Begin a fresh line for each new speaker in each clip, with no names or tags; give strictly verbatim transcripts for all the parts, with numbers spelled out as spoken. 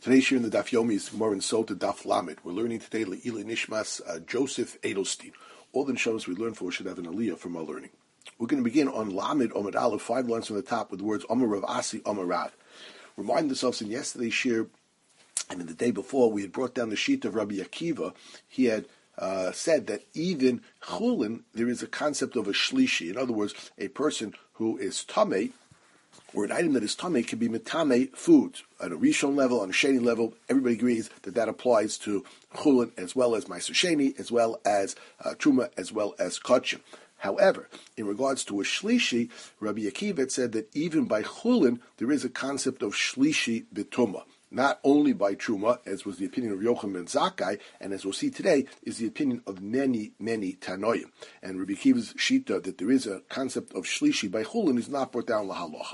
Today's shir in the Daf Yomi is more in Sota Daf Lamed. We're learning today Le'ili Nishmas uh, Joseph Edelstein. All the Neshamas we learn for should have an aliyah from our learning. We're going to begin on Lamed Omid Aleph, five lines from the top, with the words Amar Rav Asi Amar Rav. Remind ourselves in yesterday's shir, and in the day before, we had brought down the sheet of Rabbi Akiva. He had uh, said that even chulin, there is a concept of a shlishi. In other words, a person who is tamei, or an item that is tamei, can be metame foods. On a rishon level, on a sheni level, everybody agrees that that applies to chulin as well as meiser sheni, as well as uh, truma, as well as kachim. However, in regards to a shlishi, Rabbi Akiva said that even by chulin, there is a concept of shlishi b'tumah. Not only by truma, as was the opinion of Yochanan ben Zakkai, and as we'll see today, is the opinion of many, many Tanoim. And Rabbi Akiva's shita that there is a concept of shlishi by chulin is not brought down lahalacha.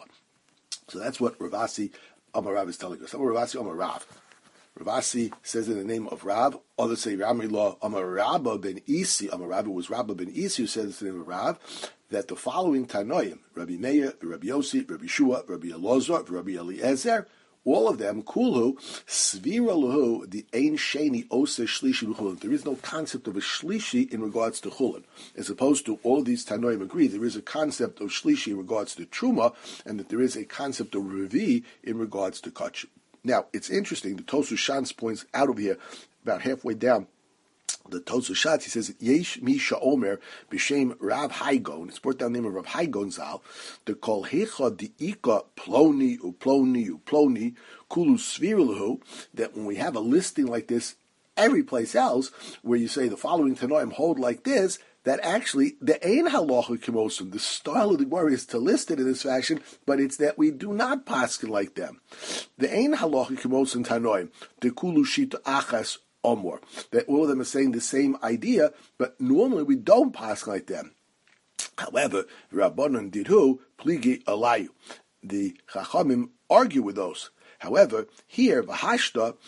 So that's what Rav Asi Amar Rav is telling us. Amar Rav Asi Amar Rav. Rav Asi says in the name of Rav. Others say Ramillah Amar Rabba ben Isi. Amar Rav was Rabba ben Isi who says in the name of Rav that the following Tanoim, Rabbi Meir, Rabbi Yossi, Rabbi Shua, Rabbi Elazar, Rabbi Eliezer, all of them, Kulu, Svira Lahu, the Ein Sheni Ose Shlishi B'chulin. There is no concept of a Shlishi in regards to Chulin. As opposed to all of these Tanoim agree, there is a concept of Shlishi in regards to Truma, and that there is a concept of Revi in regards to Kach. Now, it's interesting, the Tosu Shans points out over here, about halfway down, the Tosu Shans, he says, Yesh Misha Omer, B'Shem Rav Haigon, it's brought down the name of Rav Haigon Zal, the Kol Hecha Di'ika Ploni Uploni Uploni Kulu Svirilahu, that when we have a listing like this, every place else, where you say the following Tanoim hold like this, that actually, the Ein Halacha Kimosim, the style of the Gemara is to list it in this fashion, but it's that we do not paskin like them. The Ein Halacha Kimosim Tanoim, the Kulu Shita Achas Omor, that all of them are saying the same idea, but normally we don't pass like them. However, Rabbanon did who? Pligi Alayu. The Chachamim argue with those. However, here, V'hashta,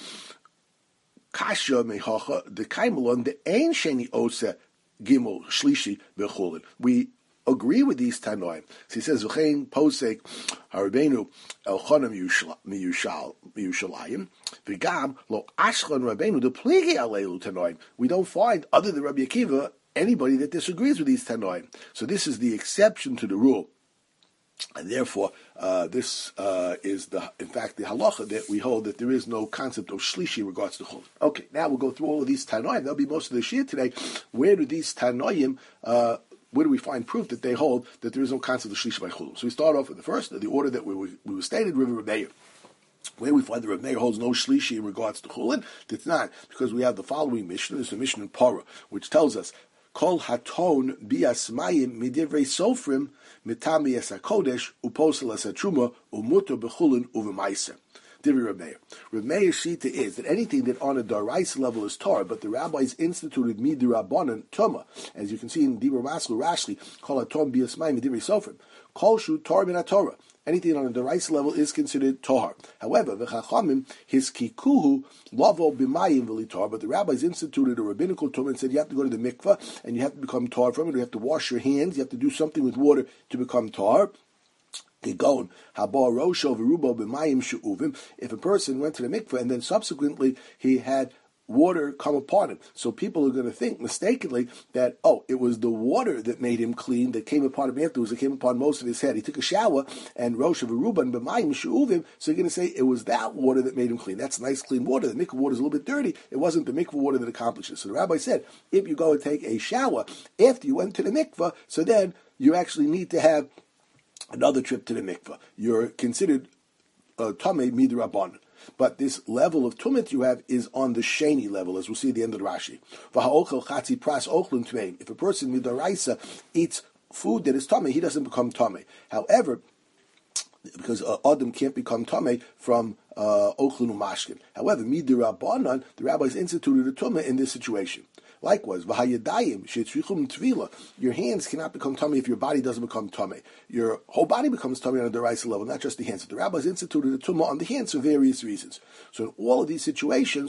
Kasha Mechacha, the Kaimelon, the Ein Sheni Ose, Gimel, Shlishi, Bechulin. We agree with these Tanoim. So he says, V'chein Posek, Harabenu, Elchonim Miyushal, Miyushalayim, V'gam, Lo Ashchan Rabbeinu, the Pligi Alelu Tanoim. We don't find, other than Rabbi Akiva, anybody that disagrees with these Tanoim. So this is the exception to the rule. And therefore, uh, this uh, is, the, in fact, the halacha that we hold that there is no concept of shlishi in regards to chulin. Okay, now we'll go through all of these tanoim. That'll be most of the shir today. Where do these tanoim, uh, where do we find proof that they hold that there is no concept of shlishi by chulin? So we start off with the first, the order that we, we, we were stated, River Meir. Where we find the Rav Meir holds no shlishi in regards to chulin, it's not, because we have the following mission. There's a mission in Parah, which tells us, Kol haton biasmayim midivrei sofrim mitami es hakodesh uposel es hatruma umuto bechulin uvemaiser. Divrei Rav Meir. Rav Meir's shita is that anything that on a daraisa level is tar, but the rabbis instituted midirabbanan tuma, as you can see in Dibur Maslu Rashli, Kol haton biasmayim midivrei sofrim. Kol shu tar min haTorah. Anything on a deraisa level is considered tahar. However, the Chachamim, his kikuhu, lavo b'mayim v'litar, but the rabbis instituted a rabbinical term and said you have to go to the mikveh and you have to become tahar from it. You have to wash your hands. You have to do something with water to become tahar. If a person went to the mikveh and then subsequently he had water come upon him. So people are going to think mistakenly that, oh, it was the water that made him clean that came upon him afterwards, that came upon most of his head. He took a shower and Rosh of Aruban b'mayim she'uvim, so you're going to say it was that water that made him clean. That's nice clean water. The mikveh water is a little bit dirty. It wasn't the mikveh water that accomplished it. So the rabbi said, if you go and take a shower after you went to the mikveh, so then you actually need to have another trip to the mikveh. You're considered uh, tamei midrabban. But this level of tumit you have is on the sheni level, as we'll see at the end of the Rashi. If a person midaraisa eats food that is tamei, he doesn't become tamei. However, because uh, Adam can't become tamei from uh, ochlun umashkin. However, midirabanan, the rabbis instituted a tumah in this situation. Likewise, v'hayadayim shetzrichum tvila. Your hands cannot become tummy if your body doesn't become tummy. Your whole body becomes tummy on a deraisa level, not just the hands. But the rabbis instituted a tumah on the hands for various reasons. So in all of these situations,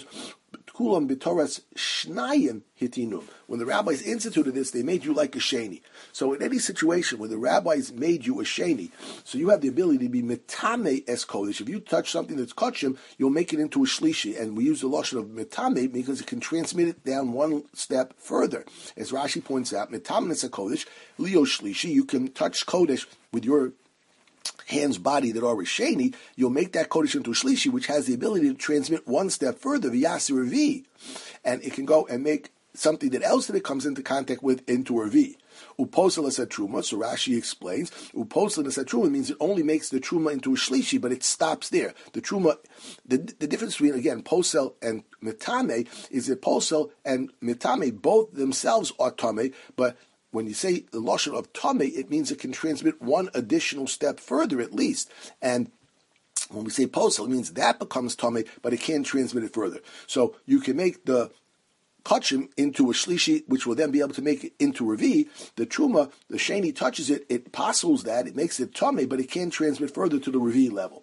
Kulam b'toras shnayim hitinum. When the rabbis instituted this, they made you like a sheni. So in any situation where the rabbis made you a sheni, so you have the ability to be mitame es kodesh. If you touch something that's kachim, you'll make it into a shlishi. And we use the lashon of mitame because it can transmit it down one step further. As Rashi points out, mitame es kodesh, leo shlishi, you can touch kodesh with your hands, body that are Risheni, you'll make that Kodesh into a Shlishi, which has the ability to transmit one step further, V'yasir Revi, and it can go and make something that else that it comes into contact with into a Revi. Uposel es truma, so Rashi explains, Uposel es truma means it only makes the truma into a Shlishi, but it stops there. The truma, the, the difference between, again, posel and mitame is that posel and mitame both themselves are tame, but when you say the lashon of tamei, it means it can transmit one additional step further at least. And when we say posel, it means that becomes tamei, but it can't transmit it further. So you can make the kachim into a shlishi, which will then be able to make it into revi. The truma, the sheni touches it, it passes that, it makes it tamei, but it can't transmit further to the revi level.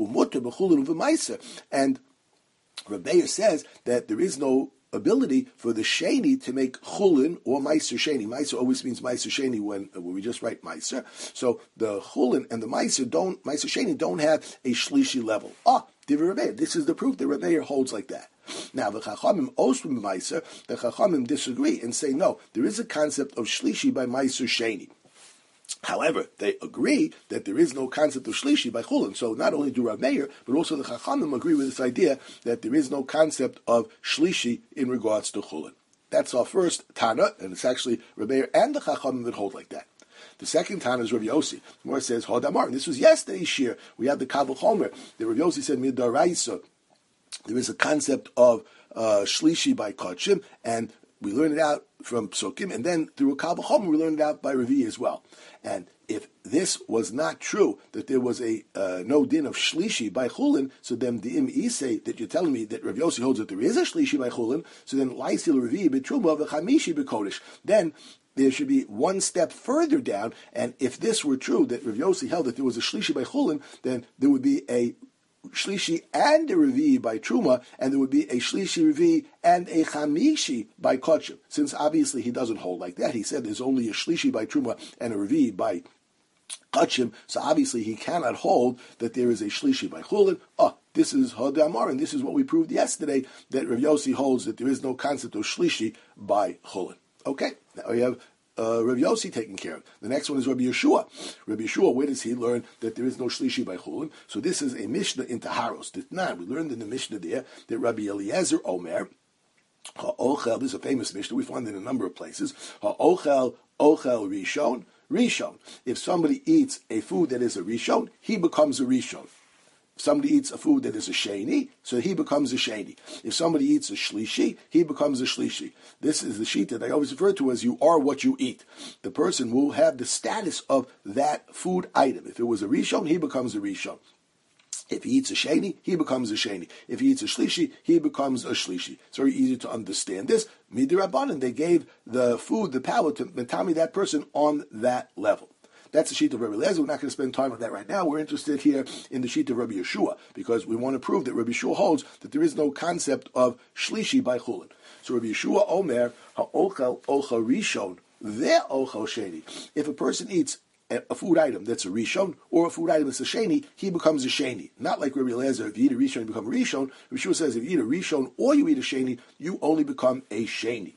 And Rebbeir says that there is no ability for the sheni to make chulin or meiser sheni. Meiser always means meiser sheni when, when we just write meiser. So the chulin and the meiser don't, meiser sheni don't have a shlishi level. Ah, divrei Rebbeir. This is the proof that Rebbeir holds like that. Now the chachamim osrim meiser, the chachamim disagree and say no, there is a concept of shlishi by meiser sheni. However, they agree that there is no concept of shlishi by chulin. So not only do Rav Meir, but also the Chachamim agree with this idea that there is no concept of shlishi in regards to chulin. That's our first Tana, and it's actually Rav Meir and the Chachamim that hold like that. The second Tana is Rav Yossi. More says Hodamar. And this was yesterday's shir. We have the Kabul Chomer. The Rav Yossi said midaraisa. There is a concept of uh, shlishi by kachim, and we learn it out from Psukim, and then through a Kabul Chomer we learn it out by Revi as well. And if this was not true, that there was a uh, no din of shlishi by chulin, so then the im isay that you're telling me that Rav Yossi holds that there is a shlishi by chulin, so then laisil revi betruma v'chamishi bekodesh. Then there should be one step further down, and if this were true, that Rav Yossi held that there was a shlishi by chulin, then there would be a shlishi and a revi by truma, and there would be a shlishi revi and a chamishi by kachim. Since obviously he doesn't hold like that, he said there's only a shlishi by truma and a revi by kachim, so obviously he cannot hold that there is a shlishi by chulin. Oh, this is Hadamar, and this is what we proved yesterday, that Rav Yossi holds that there is no concept of shlishi by chulin. Okay, now we have Uh, Rabbi Yossi taken care of. The next one is Rabbi Yeshua. Rabbi Yeshua, where does he learn that there is no shlishi by chulin? So this is a Mishnah in Taharos. We learned in the Mishnah there that Rabbi Eliezer Omer, ha'ochel, this is a famous Mishnah, we find it in a number of places, ha'ochel, ochel rishon, rishon. If somebody eats a food that is a rishon, he becomes a rishon. If somebody eats a food that is a sheni, so he becomes a sheni. If somebody eats a shlishi, he becomes a shlishi. This is the sheet that I always refer to as you are what you eat. The person will have the status of that food item. If it was a rishon, he becomes a rishon. If he eats a sheni, he becomes a sheni. If he eats a shlishi, he becomes a shlishi. It's very easy to understand this. Midirabbanan, they gave the food, the power to metami that person on that level. That's the sheet of Rabbi Eliezer. We're not going to spend time on that right now. We're interested here in the sheet of Rabbi Yeshua, because we want to prove that Rabbi Yeshua holds that there is no concept of shlishi by chulin. So Rabbi Yeshua Omer, ha'ochel ocha rishon, ve'ochel sheni. If a person eats a food item that's a rishon, or a food item that's a sheni, he becomes a sheni. Not like Rabbi Eliezer, if you eat a rishon, you become a rishon. Rabbi Yeshua says if you eat a rishon or you eat a sheni, you only become a sheni.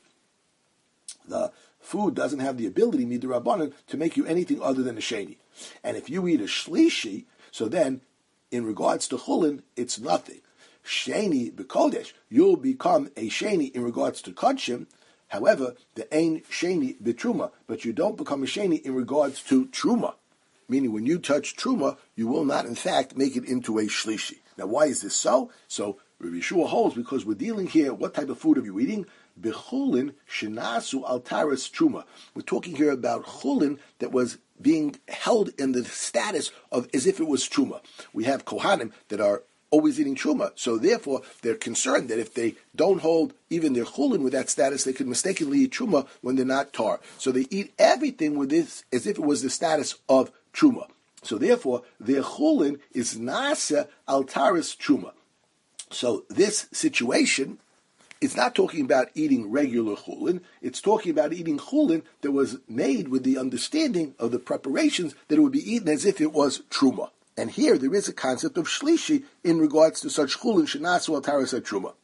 The food doesn't have the ability, midrabanan, to make you anything other than a sheni. And if you eat a shlishi, so then, in regards to chulin, it's nothing. Sheni b'kodesh, you'll become a sheni in regards to kachim. However, the ain sheni b'truma, but you don't become a sheni in regards to truma. Meaning, when you touch truma, you will not, in fact, make it into a shlishi. Now, why is this so? So, Rabbi Yeshua holds, because we're dealing here, what type of food are you eating? Bechulin shenasu altaris truma. We're talking here about chulin that was being held in the status of as if it was truma. We have kohanim that are always eating truma, so therefore they're concerned that if they don't hold even their chulin with that status, they could mistakenly eat truma when they're not tar. So they eat everything with this as if it was the status of truma. So therefore, their chulin is nasa altaris truma. So this situation it's not talking about eating regular chulin. It's talking about eating chulin that was made with the understanding of the preparations that it would be eaten as if it was truma. And here there is a concept of shlishi in regards to such chulin shenasu al taras truma.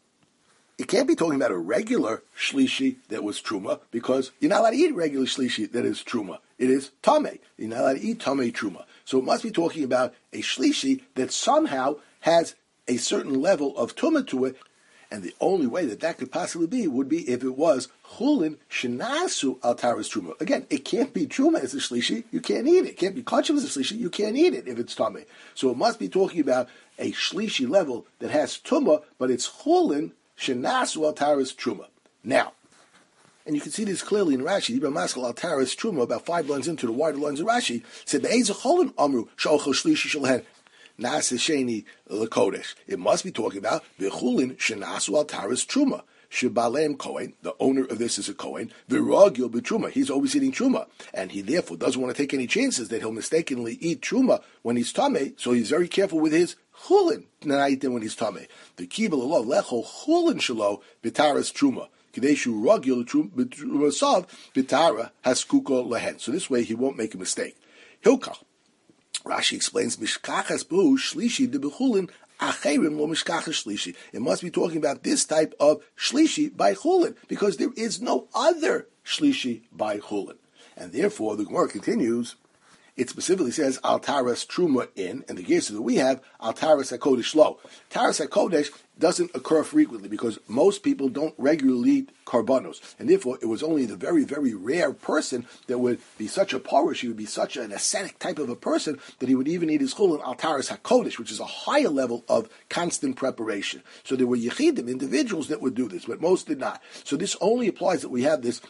It can't be talking about a regular shlishi that was truma, because you're not allowed to eat regular shlishi that is truma. It is tamei. You're not allowed to eat tamei truma. So it must be talking about a shlishi that somehow has a certain level of tumah to it. And the only way that that could possibly be would be if it was chulin shenasu al taras truma. Again, it can't be truma as a shlishi. You can't eat it. It can't be kachim as a shlishi. You can't eat it if it's tamei. So it must be talking about a shlishi level that has tumah, but it's chulin shenasu al taras truma. Now, and you can see this clearly in Rashi. Ibn Maskal al taras truma, about five lines into the wider lines of Rashi, said be'ezeh cholin amru sha'ochel shlishi shalhen. Nasasheni lekodesh. It must be talking about v'chulin shenasu al taras truma. Shebalem Kohen, the owner of this is a Kohen. V'ragil b'truma. He's always eating truma, and he therefore doesn't want to take any chances that he'll mistakenly eat truma when he's tamei. So he's very careful with his chulin not eat them when he's tamei. The kibul alav lecho chulin shelo b'taras truma. Kadeshu ragil b'truma sav b'tara haskuko lehen. So this way he won't make a mistake. Hilkach. Rashi explains, Mishkachas bu shlishi de bechulin acherim lo mishkachas shlishi. It must be talking about this type of shlishi by chulin, because there is no other shlishi by chulin. And therefore, the Gemara continues, it specifically says, al taras truma in, and the gears that we have, al taras hakodesh lo. Taras hakodesh doesn't occur frequently, because most people don't regularly eat karbanos, and therefore it was only the very, very rare person that would be such a parish, he would be such an ascetic type of a person, that he would even eat his chulin al taras hakodesh, which is a higher level of constant preparation. So there were yechidim, individuals that would do this, but most did not. So this only applies that we have this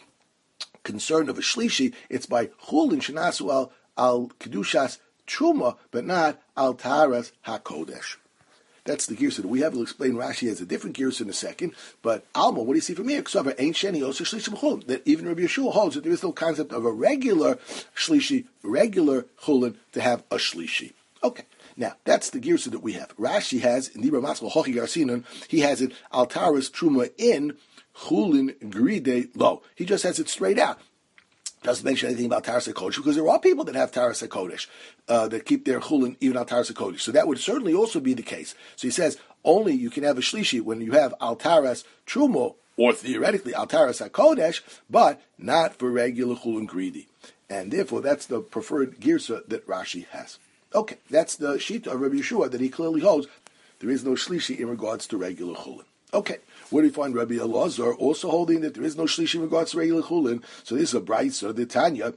concern of a shlishi. It's by chulin shenasu al al kedushas truma, but not al taras hakodesh. That's the girsa that we have. We'll explain Rashi has a different girsa in a second. But Alma, what do you see from here? Ain't sheni also shlishi b'chulin. That even Rabbi Yeshua holds that there is no concept of a regular shlishi, regular chulin to have a shlishi. Okay. Now, that's the girsa that we have. Rashi has, in Dibra Maskal Hochi Garsinon, he has it al taras truma in chulin gride lo. He just has it straight out. Doesn't mention anything about Taras HaKodesh, because there are people that have Taras HaKodesh, uh, that keep their chulin even on Taras HaKodesh. So that would certainly also be the case. So he says, only you can have a shlishi when you have al Taras Trumo, or theoretically al Taras HaKodesh, but not for regular chulin greedy. And therefore, that's the preferred girsa that Rashi has. Okay, that's the shita of Rabbi Yeshua that he clearly holds. There is no shlishi in regards to regular chulin. Okay, where do we find Rabbi Elazar also holding that there is no shlishi in regards to regular chulin? So this is a brisa, the Tanya.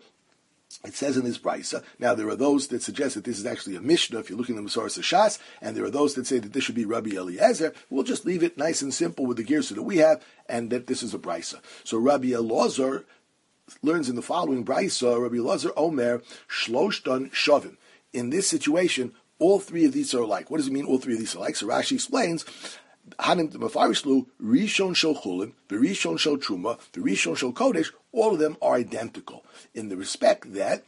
It says in this brisa. Now there are those that suggest that this is actually a mishnah. If you're looking at the Masoras Shas, and there are those that say that this should be Rabbi Eliezer. We'll just leave it nice and simple with the girsa that we have, and that this is a brisa. So Rabbi Elazar learns in the following brisa. Rabbi Elazar Omer shloshtan shavim. In this situation, all three of these are alike. What does it mean? All three of these are alike. So Rashi explains. Hanim Mafarishlu, Rishon Shel Chulin, the Rishon Shel Truma, the Rishon Shel Kodesh, all of them are identical in the respect that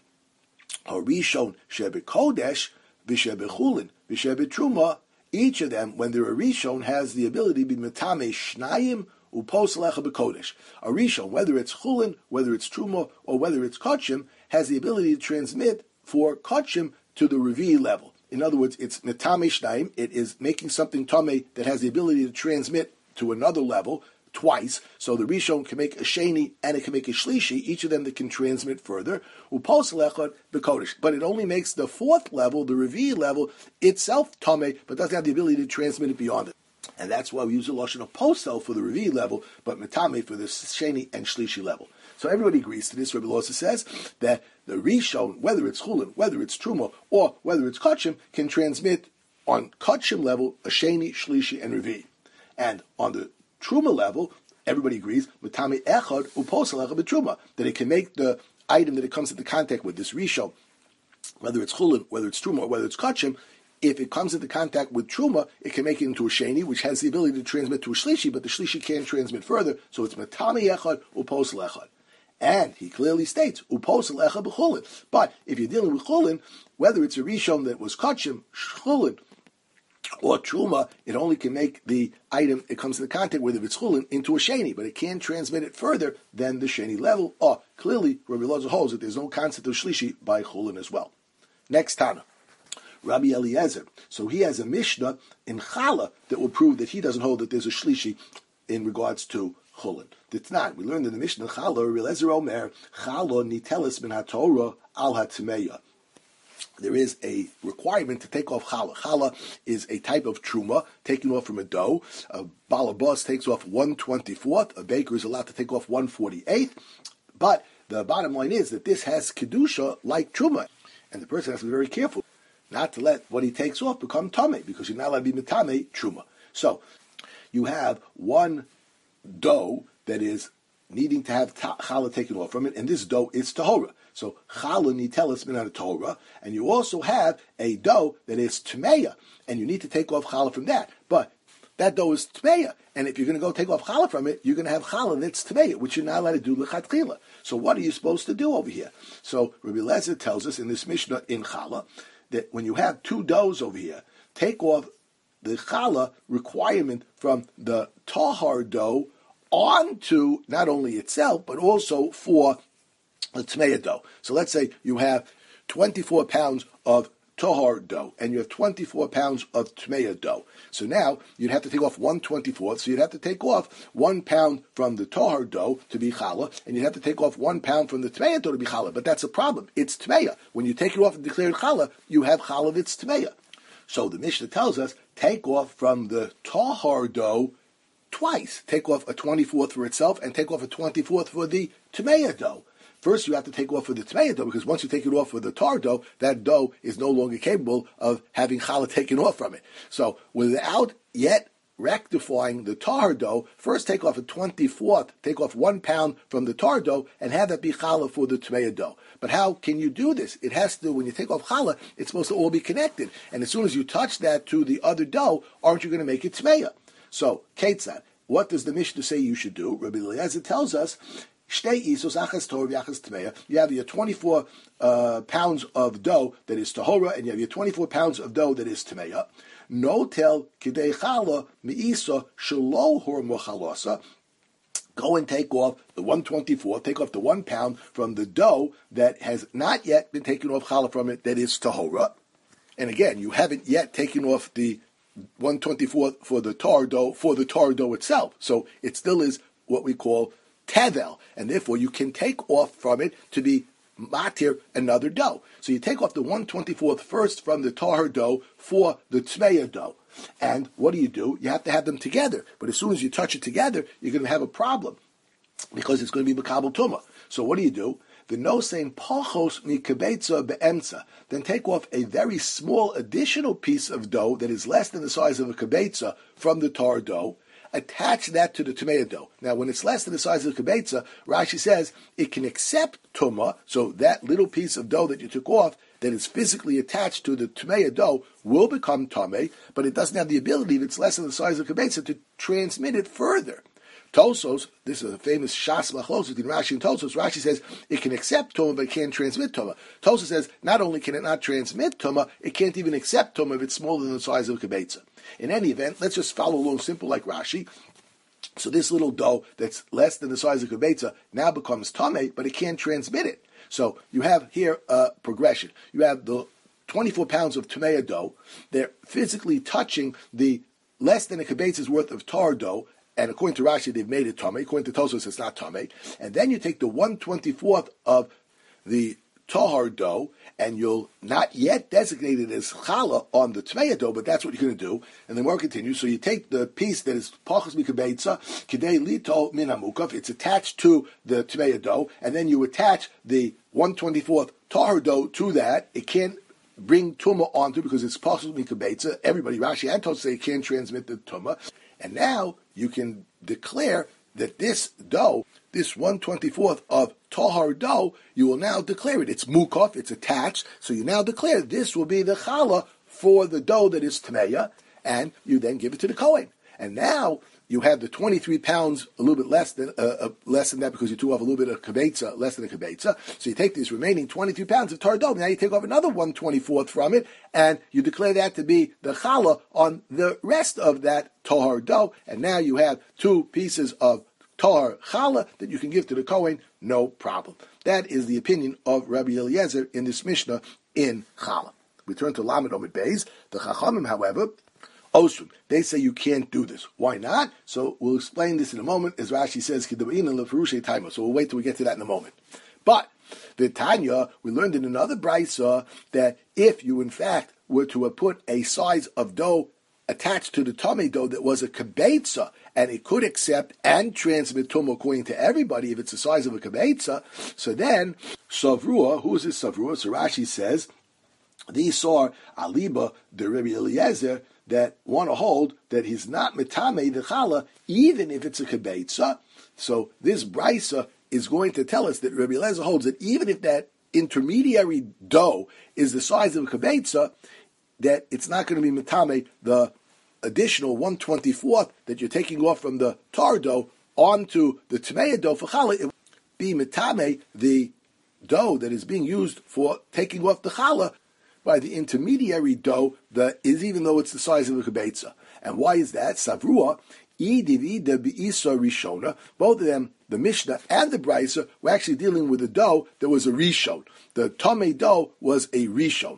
Rishon Shebe Kodesh, V'Shebe Chulin, V'Shebe Truma, each of them, when they're a Rishon, has the ability to be Metame Shnayim Upos Lecha B'Kodesh. A Rishon, whether it's Chulin, whether it's Truma, or whether it's Kachim, has the ability to transmit for Kachim to the Revi level. In other words, it's metame shnaim. It is making something tamei that has the ability to transmit to another level twice. So the Rishon can make a sheni and it can make a shlishi, each of them that can transmit further. Upos lechad b'kodesh. But it only makes the fourth level, the revi level, itself tamei, but doesn't have the ability to transmit it beyond it. And that's why we use the lashon of posel for the revi level, but metame for the sheni and shlishi level. So everybody agrees to this. Rabbi Loza says that the Rishon, whether it's Chulin, whether it's Truma, or whether it's Kachim, can transmit on Kachim level a Sheni, Shlishi, and Revi. And on the Truma level, everybody agrees, Matami Echad Uposel Echad B'Truma, that it can make the item that it comes into contact with, this Rishon, whether it's Chulin, whether it's Truma, or whether it's Kachim, if it comes into contact with Truma, it can make it into a Sheni, which has the ability to transmit to a Shlishi, but the Shlishi can't transmit further, so it's Matami Echad Uposel Echad. And he clearly states, Uposel Echad B'Chulin. But if you're dealing with Chulin, whether it's a Rishon that was Kachim, Chulin, or truma, it only can make the item it comes into contact with, if it's chulin, into a sheni, but it can't transmit it further than the sheni level. Or clearly, Rabbi Elazar holds that there's no concept of shlishi by chulin as well. Next Tana, Rabbi Eliezer. So he has a Mishnah in Chala that will prove that he doesn't hold that there's a shlishi in regards to chulin. It's not. We learned in the Mishnah Chala, Rabbi Eliezer Omer, Chala nitelis min haTorah al hatmeya. There is a requirement to take off challah. Challah is a type of truma taken off from a dough. A balabas takes off one twenty-fourth. A baker is allowed to take off one forty-eighth. But the bottom line is that this has kedusha like truma, and the person has to be very careful not to let what he takes off become tameh, because you're not allowed to be mitame truma. So you have one dough that is needing to have ta- challah taken off from it, and this dough is tahora. So challah nitelis min haTorah, and you also have a dough that is tmeya, and you need to take off challah from that. But that dough is tmeya, and if you're going to go take off challah from it, you're going to have challah that's tmeya, which you're not allowed to do lechatchila. So what are you supposed to do over here? So Rabbi Eliezer tells us in this Mishnah in challah that when you have two doughs over here, take off the challah requirement from the tahar dough onto not only itself, but also for the tmeya dough. So let's say you have twenty-four pounds of tahar dough, and you have twenty-four pounds of tmeya dough. So now you'd have to take off one twenty-fourth, so you'd have to take off one pound from the tahar dough to be challah, and you'd have to take off one pound from the tmeya dough to be challah. But that's a problem. It's tmeya. When you take it off and declare it challah, you have challah that's tmeya. So the Mishnah tells us, take off from the tahar dough twice. Take off a twenty-fourth for itself, and take off a twenty-fourth for the tmeya dough. First, you have to take off for the tmeya dough, because once you take it off for the tar dough, that dough is no longer capable of having challah taken off from it. So, without yet rectifying the tar dough, first take off a twenty-fourth, take off one pound from the tar dough, and have that be challah for the tmeya dough. But how can you do this? It has to, when you take off challah, it's supposed to all be connected. And as soon as you touch that to the other dough, aren't you going to make it tmeya? So, Ketzad, what does the Mishnah say you should do? Rabbi Eliezer tells us, you have your twenty-four uh, pounds of dough that is tahora, and you have your twenty-four pounds of dough that is tmeya. No tel kidei challah miisa shelo hor mochalasa. Go and take off the one twenty-four, take off the one pound from the dough that has not yet been taken off challah from it, that is tahora. And again, you haven't yet taken off the one twenty-four for the tar dough, for the tar dough itself. So it still is what we call tevel, and therefore you can take off from it to be matir another dough. So you take off the one twenty-fourth first from the tahar dough for the tmeya dough. And what do you do? You have to have them together. But as soon as you touch it together, you're going to have a problem, because it's going to be makabel tumah. So what do you do? The no saying pachos mikabetza beemtza. Then take off a very small additional piece of dough that is less than the size of a kabetza from the tar dough. Attach that to the tmeya dough. Now, when it's less than the size of the kabetza, Rashi says it can accept tumah, so that little piece of dough that you took off that is physically attached to the tmeya dough will become tameh, but it doesn't have the ability, if it's less than the size of the kabetza, to transmit it further. Tosos, this is a famous Shas Machlos between Rashi and Tosos. Rashi says it can accept Tumah, but it can't transmit Tumah. Tosos says not only can it not transmit Tumah, it can't even accept Tumah if it's smaller than the size of a Kibetza. In any event, let's just follow along simple like Rashi. So this little dough that's less than the size of a Kibetza now becomes Tameh, but it can't transmit it. So you have here a progression. You have the twenty-four pounds of Tmeya dough. They're physically touching the less than a Kibetza's worth of tar dough, and according to Rashi, they've made it Tameh. According to Tosos, it's not Tameh. And then you take the one twenty-fourth of the tahar dough, and you'll not yet designate it as challah on the tmeya dough, but that's what you're going to do. And the more continues. So you take the piece that is pachas mikabetza, kidei lito min hamukaf, it's attached to the tmeya dough, and then you attach the one twenty-fourth tahar dough to that. It can't bring tumah onto because it's pachas mikabetza. Everybody, Rashi and Tosos, say it can't transmit the tumah. And now you can declare that this dough, this one twenty-fourth of tahar dough, you will now declare it. It's mukaf, it's attached, so you now declare this will be the challah for the dough that is tmeya, and you then give it to the Kohen. And now you have the twenty-three pounds, a little bit less than uh, uh, less than that because you took off a little bit of kibetza, less than a kibetza. So you take this remaining twenty-three pounds of tar dough. Now you take off another one twenty-fourth from it, and you declare that to be the challah on the rest of that tar dough. And now you have two pieces of tar challah that you can give to the Kohen, no problem. That is the opinion of Rabbi Eliezer in this Mishnah in challah. We turn to Lamed Omid Beis. The Chachamim, however, Osrim, they say you can't do this. Why not? So we'll explain this in a moment, as Rashi says, so we'll wait till we get to that in a moment. But the Tanya, we learned in another brisa that if you in fact were to have put a size of dough attached to the tamei dough that was a kibetza, and it could accept and transmit tumah according to everybody if it's the size of a kibetza, so then Savrua, who is this Savrua? So Rashi says, these are aliba de Rabbi Eliezer that want to hold that he's not metamei the challah, even if it's a kibetza. So this brisa is going to tell us that Rabbi Eliezer holds that even if that intermediary dough is the size of a kibetza, that it's not going to be metamei the additional one twenty-fourth that you're taking off from the tar dough onto the tmei dough for challah. It will be metamei the dough that is being used for taking off the challah by the intermediary dough that is, even though it's the size of a kibetza. And why is that? Savrua, idivida beisa rishona. Both of them, the Mishnah and the Brisa, were actually dealing with a dough that was a rishon. The tamei dough was a rishon.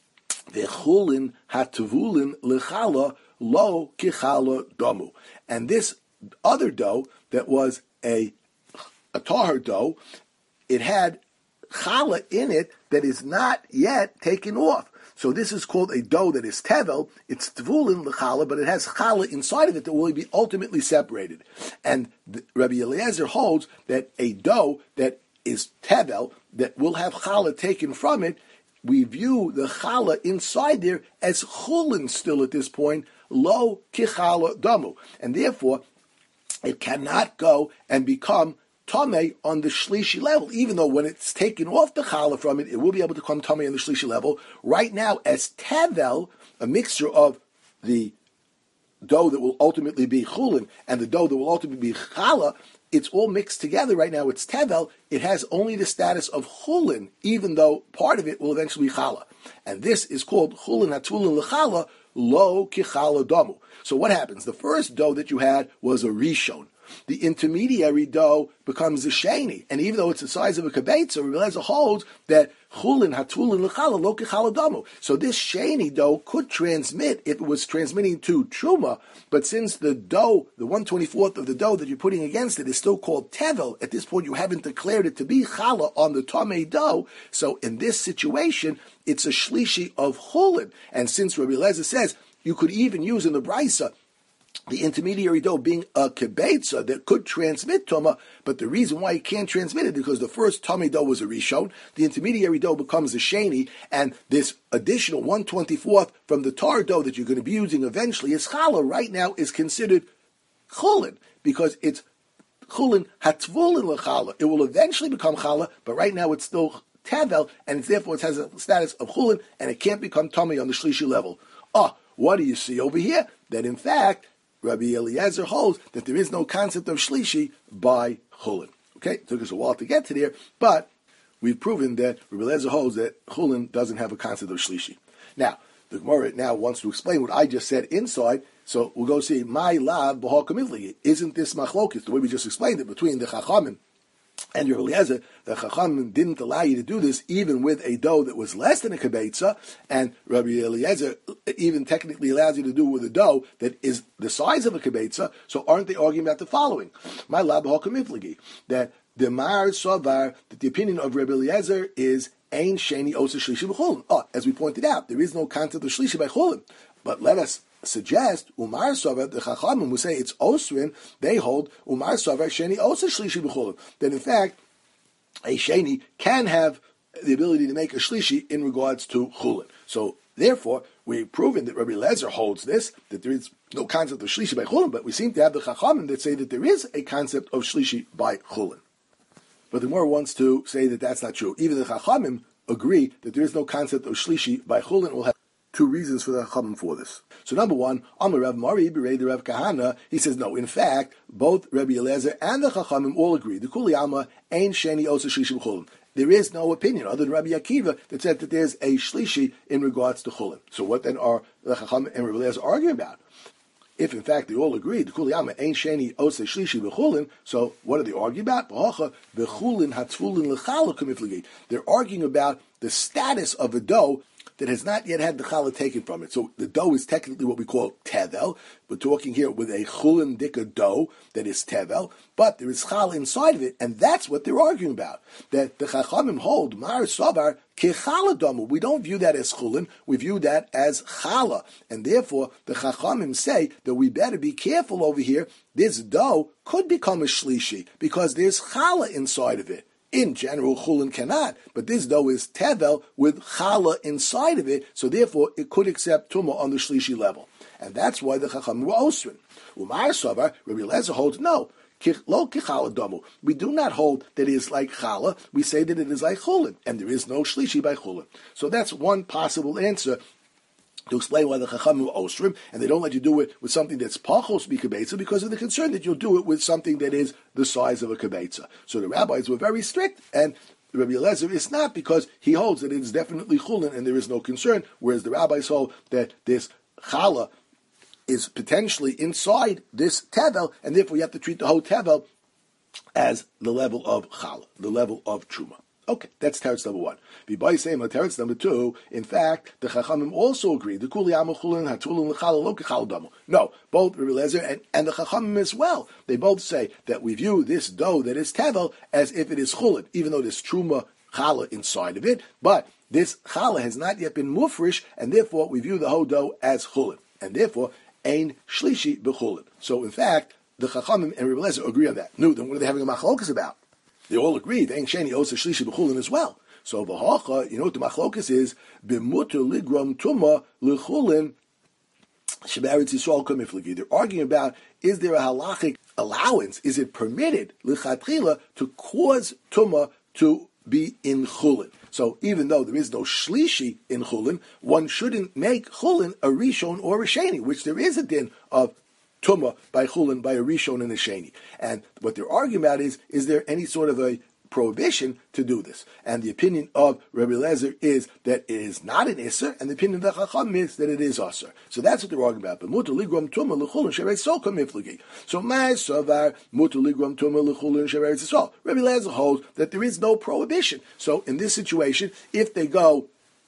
Vechulin hatavulin lechala lo kichala domu. And this other dough that was a a tahar dough, it had challah in it that is not yet taken off. So this is called a dough that is tevel. It's tvulin l'challah, but it has challah inside of it that will be ultimately separated. And the, Rabbi Eliezer holds that a dough that is tevel, that will have challah taken from it, we view the challah inside there as chulin still at this point, lo kichala damu. And therefore, it cannot go and become tamei on the shlishi level, even though when it's taken off the challah from it, it will be able to come tamei on the shlishi level. Right now, as tevel, a mixture of the dough that will ultimately be chulin and the dough that will ultimately be challah, it's all mixed together right now. It's tevel. It has only the status of chulin, even though part of it will eventually be challah. And this is called chulin hatulin lechallah lo kichala damu. So what happens? The first dough that you had was a rishon. The intermediary dough becomes a sheni, and even though it's the size of a kibetza, Rabbi Eliezer holds that chulin hatulin lechala lo kichala damu. So this sheni dough could transmit if it was transmitting to truma, but since the dough, the one twenty-fourth of the dough that you're putting against it is still called tevel, at this point you haven't declared it to be challah on the tamei dough. So in this situation, it's a shlishi of chulin, and since Rabbi Eliezer says you could even use in the brisa the intermediary dough being a kibetza that could transmit tuma, but the reason why it can't transmit it is because the first tamei dough was a rishon, the intermediary dough becomes a sheni, and this additional one twenty-fourth from the tar dough that you're going to be using eventually is challah right now is considered chulin, because it's chulin hatvulin lechallah. It will eventually become challah, but right now it's still tevel, and it's therefore it has a status of chulin, and it can't become tamei on the shlishi level. Ah, what do you see over here? That in fact, Rabbi Eliezer holds that there is no concept of shlishi by chulin. Okay, it took us a while to get to there, but we've proven that Rabbi Eliezer holds that chulin doesn't have a concept of shlishi. Now, the Gemara now wants to explain what I just said inside, so we'll go see my lav b'hal kamidli. Isn't this machlokes, the way we just explained it, between the Chachamim and Rabbi Eliezer? The Chachamim didn't allow you to do this even with a dough that was less than a kibetza, and Rabbi Eliezer even technically allows you to do it with a dough that is the size of a kibetza. So aren't they arguing about the following? My lab hakamiflagi, that the Mar Savar, that the opinion of Rabbi Eliezer is Ein Sheni Osa Shlishi b'Chulin. Oh, as we pointed out, there is no concept of Shlishi by Chulin. But let us suggest Umar Savar, the Chachamim who say it's Osrin, they hold Umar Savar Sheni Osa Shlishi b'Chulin. That in fact, a Sheni can have the ability to make a Shlishi in regards to Chulin. So therefore, we've proven that Rabbi Eliezer holds this, that there is no concept of Shlishi by Chulin, but we seem to have the Chachamim that say that there is a concept of Shlishi by Chulin. But the Gemara wants to say that that's not true. Even the Chachamim agree that there is no concept of Shlishi by Chulin. We'll have two reasons for the Chachamim for this. So number one, Amar Rav Mari Berei the Rav Kahana, he says no. In fact, both Rabbi Eliezer and the Chachamim all agree. The Kuli Alma Ein Sheni Osa Shlishi B'Chulin. There is no opinion other than Rabbi Akiva that said that there's a Shlishi in regards to Chulin. So what then are the Chachamim and Rabbi Eliezer arguing about? If in fact they all agree, the Kuli Alma Ein Sheni Osa Shlishi B'Chulin, so what are they arguing about? B'Chulin Hatzfulin L'Chala Kumifligi. They're arguing about the status of a dough that has not yet had the challah taken from it. So the dough is technically what we call tevel. We're talking here with a chulin dika dough that is tevel, but there is challah inside of it, and that's what they're arguing about. That the chachamim hold mar savar kechallah damu. We don't view that as chulin, we view that as challah, and therefore the chachamim say that we better be careful over here. This dough could become a shlishi because there's challah inside of it. In general, chulin cannot, but this dough is tevel with challah inside of it, so therefore it could accept tumah on the shlishi level, and that's why the chachamim were osrin. Umar savar, Rabbi Eliezer holds no, lo kichala damu. We do not hold that it is like challah. We say that it is like chulin, and there is no shlishi by chulin. So that's one possible answer to explain why the Chachamim are osrim, and they don't let you do it with something that's pachos b'kebetza because of the concern that you'll do it with something that is the size of a kebetza. So the rabbis were very strict, and Rabbi Eliezer is not because he holds that it is definitely chulin and there is no concern, whereas the rabbis hold that this challah is potentially inside this tevel, and therefore you have to treat the whole tevel as the level of challah, the level of truma. Okay, that's teretz number one. V'bay same teretz number two. In fact, the Chachamim also agree. The kuli amachulin hatulin l'chala lo kechal damu. No, both Rabbi Eliezer and, and the Chachamim as well. They both say that we view this dough that is tevel as if it is chulin, even though there's truma challah inside of it. But this challah has not yet been mufrish, and therefore we view the whole dough as chulin, and therefore ein shlishi b'chulin. So in fact, the Chachamim and Rabbi Eliezer agree on that. No, then what are they having a machlokas about? They all agree. They ain't sheni osa shlishi b'chulin as well. So v'hacha, you know what the machlokas is? B'muter ligrom tuma l'chulin sheberetz Yisrael kamiflagi. They're arguing about, is there a halachic allowance? Is it permitted l'chatchila to cause tuma to be in chulin? So even though there is no shlishi in chulin, one shouldn't make chulin a rishon or a sheni, which there is a din of tumah by chulin, by a rishon and a sheni. And what they're arguing about is, is there any sort of a prohibition to do this? And the opinion of Rabbi Eliezer is that it is not an isser, and the opinion of the Chacham is that it is asser. So that's what they're arguing about. But mutar ligrom tumah l'chulin sheberetz Yisrael kamiflagi. So my savar mutar ligrom tumah l'chulin sheberetz Yisrael. Rabbi Eliezer holds that there is no prohibition. So in this situation, if they go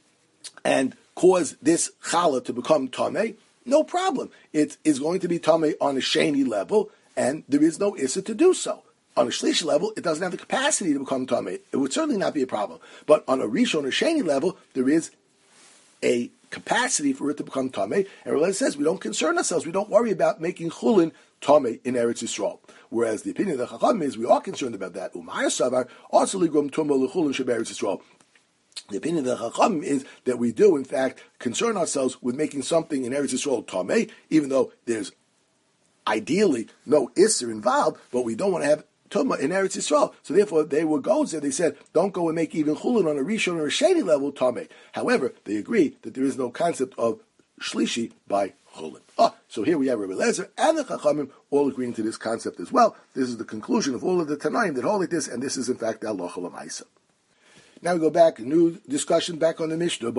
and cause this challah to become tameh, no problem. It is going to be tameh on a sheni level, and there is no issa to do so. On a shlishi level, it doesn't have the capacity to become tameh. It would certainly not be a problem. But on a rishon or sheni level, there is a capacity for it to become tameh. And Rabbi says we don't concern ourselves. We don't worry about making chulin tameh in Eretz Yisrael. Whereas the opinion of the Chacham is we are concerned about that. Umar savar also ligrom tumah l'chulin sheberetz Yisrael. The opinion of the Chacham is that we do, in fact, concern ourselves with making something in Eretz Yisrael tameh, even though there's ideally no isser involved, but we don't want to have tumah in Eretz Yisrael. So therefore, they were goes there. They said, don't go and make even chulin on a rishon or a sheni level tameh. However, they agree that there is no concept of shlishi by chulin. Ah, so here we have Rabbi Eliezer and the Chachamim all agreeing to this concept as well. This is the conclusion of all of the Tanaim that hold like this, and this is in fact the halacha l'maisa. Now we go back, new discussion back on the Mishnah.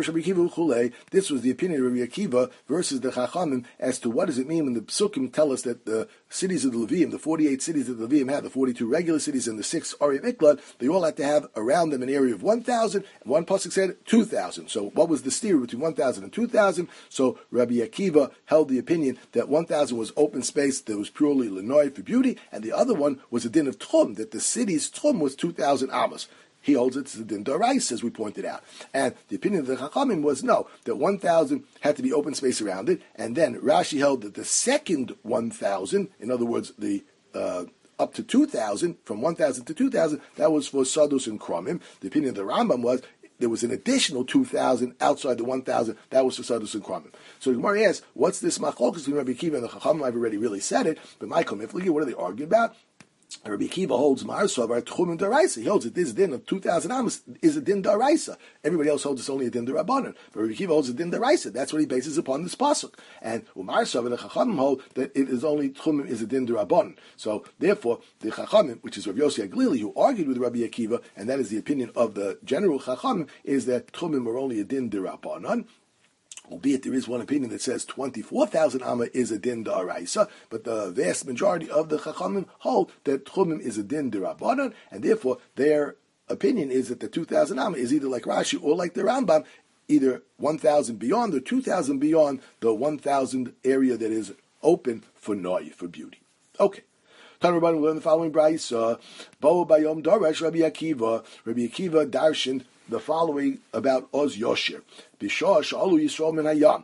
This was the opinion of Rabbi Akiva versus the Chachamim as to what does it mean when the Psukim tell us that the cities of the Levium, the forty-eight cities that the Levium had, the forty-two regular cities and the six Ari Miklad, they all had to have around them an area of one thousand, and one pasuk said two thousand. So what was the steer between one thousand and two thousand? So Rabbi Akiva held the opinion that one thousand was open space that was purely Lenoi for beauty, and the other one was a din of Tchum, that the city's Tchum was two thousand amos. He holds it to the din d'oraisa, as we pointed out. And the opinion of the Chachamim was no, that one thousand had to be open space around it, and then Rashi held that the second one thousand, in other words, the uh, up to two thousand, from one thousand to two thousand, that was for Sadus and Kromim. The opinion of the Rambam was there was an additional two thousand outside the one thousand, that was for Sadus and Kromim. So the Gemara asks, what's this machlokas between Rabbi Akiva and the Chachamim? I've already really said it, but Michael Miflegi, what are they arguing about? Rabbi Akiva holds Marsavar Tchumim Daraisa. He holds that this din of two thousand amos is a din Daraisa. Everybody else holds it's only a din Darabanan. But Rabbi Akiva holds a din Daraisa. That's what he bases upon this pasuk. And Marsavar the Chachamim hold that it is only Tchumim is a din Darabanan. So therefore, the Chachamim, which is Rabbi Yossi Aglili, who argued with Rabbi Akiva, and that is the opinion of the general Chachamim, is that Tchumim are only a din Darabanan. Albeit there is one opinion that says twenty-four thousand amma is a din da'araisa, but the vast majority of the Chachamim hold that Tchumim is a din da'rabanan, and therefore their opinion is that the two thousand amma is either like Rashi or like the Rambam, either one thousand beyond or two thousand beyond the one thousand area that is open for noy, for beauty. Okay. Tan Rabbanan learn the following brayso: Bo bayom darash Rabbi Akiva. Rabbi Akiva darshaned the following about Oz Yoshir. Bishah Shalu Yisrael min Hayam.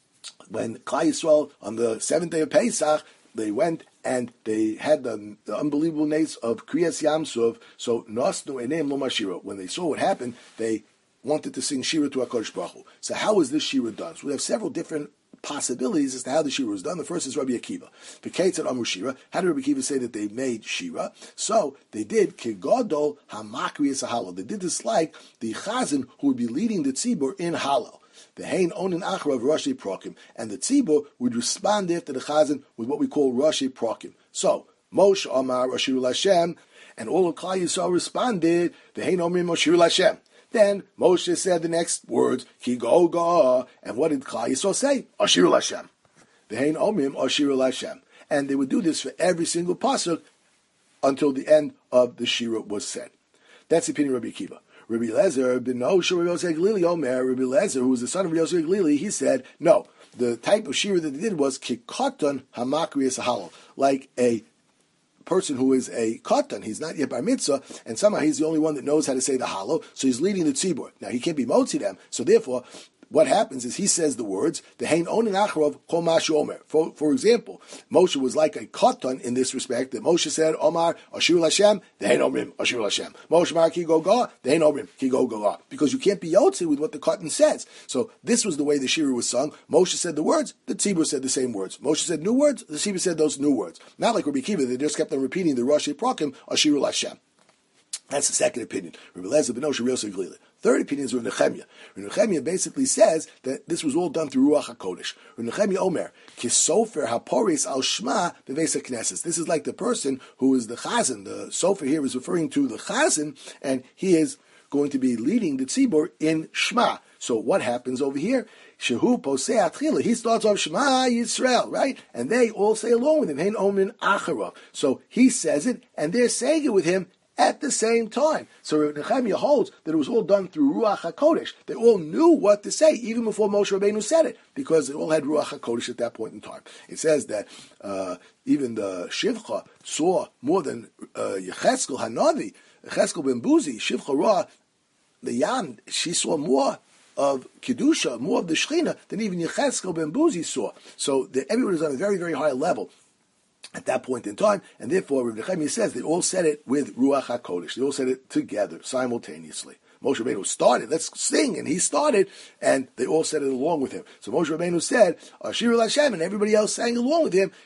When Klal Yisrael on the seventh day of Pesach, they went and they had the, the unbelievable nates of Kriyas Yamsov. So Nosnu Eneim Lo Mashira. When they saw what happened, they wanted to sing Shira to HaKadosh Baruch Hu. So how is this Shira done? So we have several different possibilities as to how the Shira was done. The first is Rabbi Akiva. The Kate at Amru Shira. How did Rabbi Akiva say that they made Shira? So they did Kigodol Hamakriyas Hallel. They did this like the Chazan who would be leading the Tzibur in Hallel. The Hein Onin Achra of Rashi Prokim. And the Tzibur would respond after the Chazan with what we call Rashi Prokim. So Moshe Amar Ashirul Hashem, and all of Klal Yisrael responded, the Hein Omin Ashirul Hashem. Then Moshe said the next words, Ki go go, and what did Klal Yisrael say? Ashirul Hashem. V'hein omim Ashirul Hashem. And they would do this for every single pasuk until the end of the Shira was said. That's the opinion of Rabbi Akiva. Rabbi Lezer ben Osher Rabbi Yosef Glili Omer, Rabbi Lezer, who was the son of Rabbi Yosef Glili, he said, no, the type of Shira that they did was Kikoton Hamakriyas Hallel, like a person who is a katan, he's not yet bar mitzvah, and somehow he's the only one that knows how to say the hallow, so he's leading the tzibur. Now he can't be motzi them, so therefore, what happens is he says the words, the hein onin acharov kol mashu omer. For for example, Moshe was like a katan in this respect, that Moshe said, Omar, Ashirul Hashem, the hein omrim, Ashirul Hashem. Moshe Mar ki go ga, the hein omrim, ki go ga. Because you can't be yotzi with what the katan says. So this was the way the shira was sung. Moshe said the words, the tzibur said the same words. Moshe said new words, the tzibur said those new words. Not like Rabbi Akiva, they just kept on repeating the Rashi Prakim, Ashirul Hashem. That's the second opinion. Rabbi Lezer ben Osher Yosef Glili. Third opinion is Rabbi Nechemia. Rabbi Nechemia basically says that this was all done through Ruach HaKodesh. Rabbi Nechemia Omer, Kisofer HaPoris Al Shma Bevesa Knesses. This is like the person who is the Chazan. The Sofer here is referring to the Chazan, and he is going to be leading the Tzibur in Shema. So what happens over here? Shehu Posei Atchila. He starts off Shema Yisrael, right? And they all say along with him, Hein Omin Acharav. So he says it, and they're saying it with him at the same time. So Rabbi Nechemia holds that it was all done through Ruach HaKodesh. They all knew what to say, even before Moshe Rabbeinu said it, because they all had Ruach HaKodesh at that point in time. It says that uh, even the Shivcha saw more than uh, Yecheskel Hanavi, Yecheskel ben Buzi, Shivcha Ra, the Yam, she saw more of Kedusha, more of the Shechina, than even Yecheskel ben Buzi saw. So the, everyone was on a very, very high level at that point in time, and therefore Rabbi Nechemia says they all said it with Ruach HaKodesh. They all said it together, simultaneously. Moshe Rabbeinu started, let's sing, and he started, and they all said it along with him. So Moshe Rabbeinu said, Ashirul Hashem, and everybody else sang along with him,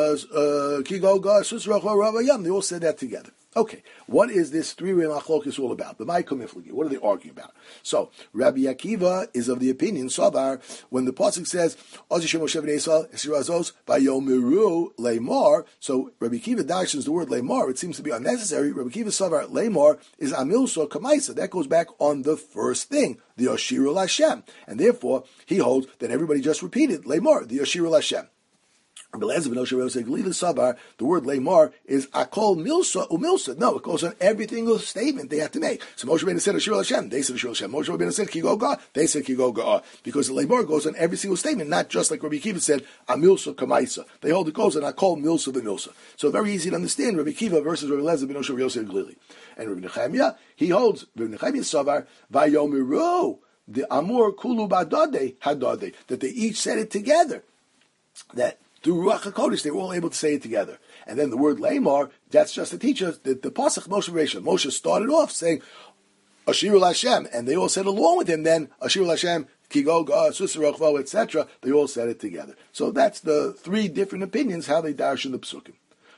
Ki go ga, Susrach Rabbayam. They all said that together. Okay, what is this three-way machlokes all about? The Ma'akom Miflagi, what are they arguing about? So, Rabbi Akiva is of the opinion, Savar, when the pasuk says, Ozishem Moshe v'nei Yisrael, Esirazos, Vayomiru Leimar, so Rabbi Akiva dashes the word Leimar, it seems to be unnecessary. Rabbi Akiva Savar, Leimar, is Amilso Kamaisa. That goes back on the first thing, the Ashirul Hashem. And therefore, he holds that everybody just repeated Leimar, the Ashirul Hashem. The word Leimar is Akol Milsa Umilsa. No, it goes on every single statement they have to make. So Moshe Rabbeinu said Ashirul Hashem, they said Ashirul Hashem. Moshe Rabbeinu said Ki go ga, they said Ki go ga. Because the Leimar goes on every single statement, not just like Rabbi Akiva said Amilsa Kamaisa. They hold it goes on Akol Milsa V'Milsa. So very easy to understand Rabbi Akiva versus Rabbi Lezer ben Osher Yosef Glili. And Rabbi Nechemia, he holds Rabbi Nechemia Savar Vayomiru the Amur Kulu Badade Hadade, that they each said it together. That through Ruach HaKodesh, they were all able to say it together. And then the word Leimar, that's just to teach us that the Pasach Moshe Rishon. Moshe started off saying, Ashirul Hashem, and they all said along with him then, Ashirul Hashem, Kigo, Ga, Susarachvo, et cetera. They all said it together. So that's the three different opinions, how they dash in the Psukim.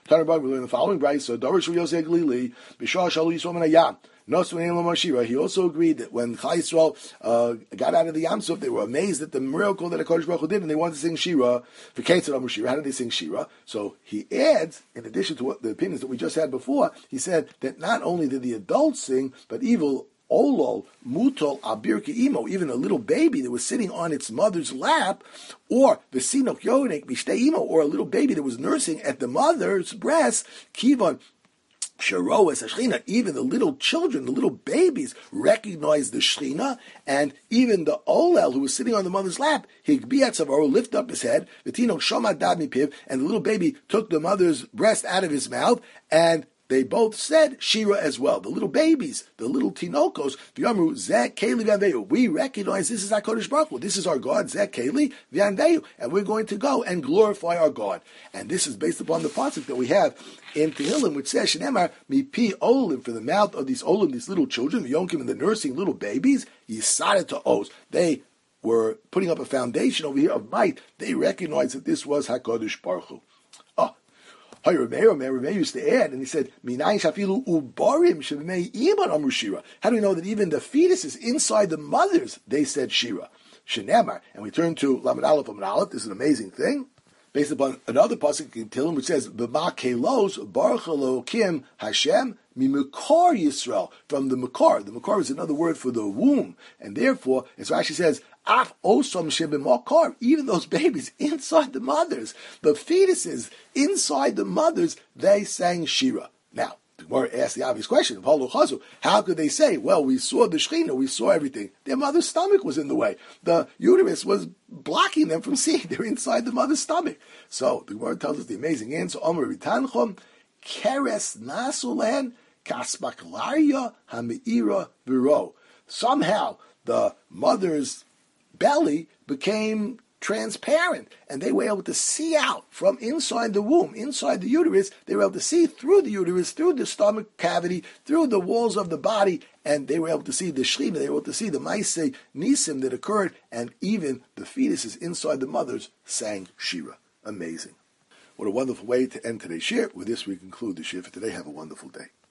Tanabag, we learn the following brayso: Darish Yosef Glili, Bishar Shalu Yisrael Menayam. He also agreed that when Chai Yisrael uh, got out of the Yam Suf, they were amazed at the miracle that HaKadosh Baruch Hu did, and they wanted to sing Shira. For Ketzad Shira, how did they sing Shira? So he adds, in addition to what the opinions that we just had before, he said that not only did the adults sing, but evil Olol, Mutol, Abir Imo, even a little baby that was sitting on its mother's lap, or the Sinok Yonik, Mishtei Imo, or a little baby that was nursing at the mother's breast, Kivon, Sharoas Shechina, even the little children, the little babies, recognized the Shechina, and even the Olel who was sitting on the mother's lap, Higbiatzavaro, lift up his head, Vitino Shomad Dad Mipiv, and the little baby took the mother's breast out of his mouth, and they both said Shira as well. The little babies, the little tinokos, V'yamru Zeh Keli V'yanveyu. We recognize this is HaKadosh Baruch Hu. This is our God, Zeh Keli V'yanveyu, and we're going to go and glorify our God. And this is based upon the pasuk that we have in Tehillim, which says Shneimar Mipi Olim, from the mouth of these Olim, these little children, the Yonkim and the nursing little babies, Yisadet to Oz. They were putting up a foundation over here of might. They recognized that this was HaKadosh Baruch Hu. How do we know that even the fetuses inside the mothers, they said Shira? Shenemar. And we turn to Lamed Aleph Amud Aleph. This is an amazing thing, based upon another pasuk in Tehillim, which says, "B'ma kelos Baruch Elokim Hashem mimukar Yisrael," from the makar. The makar is another word for the womb, and therefore, as Rashi says, Af osom shebemakar, even those babies inside the mothers, the fetuses inside the mothers, they sang Shira. Now, the Gemara asked the obvious question of how could they say, well, we saw the Shechina, we saw everything. Their mother's stomach was in the way. The uterus was blocking them from seeing. They're inside the mother's stomach. So the Gemara tells us the amazing answer. Omer Ritanchom, Keres Nasulan, Kaspaklaria Hameira Viro. Somehow the mother's belly became transparent, and they were able to see out from inside the womb, inside the uterus. They were able to see through the uterus, through the stomach cavity, through the walls of the body, and they were able to see the Shechina, they were able to see the Maaseh Nisim that occurred, and even the fetuses inside the mothers sang Shira. Amazing. What a wonderful way to end today's shir. With this, we conclude the shir for today. Have a wonderful day.